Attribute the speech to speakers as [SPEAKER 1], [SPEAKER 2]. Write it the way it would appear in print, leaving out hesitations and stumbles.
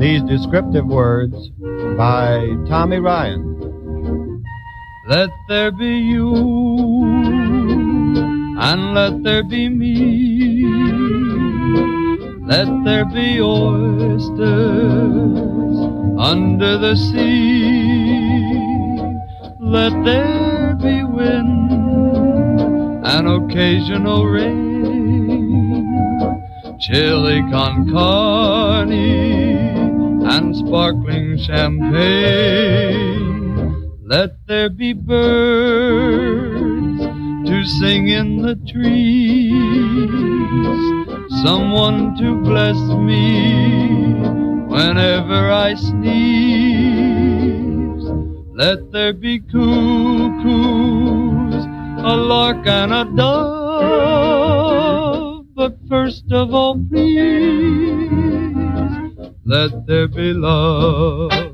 [SPEAKER 1] These descriptive words by Tommy Ryan.
[SPEAKER 2] Let there be you, and let there be me. Let there be oysters under the sea. Let there be wind and occasional rain, chili con carne and sparkling champagne. Let there be birds to sing in the trees, someone to bless me whenever I sneeze. Let there be cuckoos, a lark and a dove, but first of all, please, let there be love.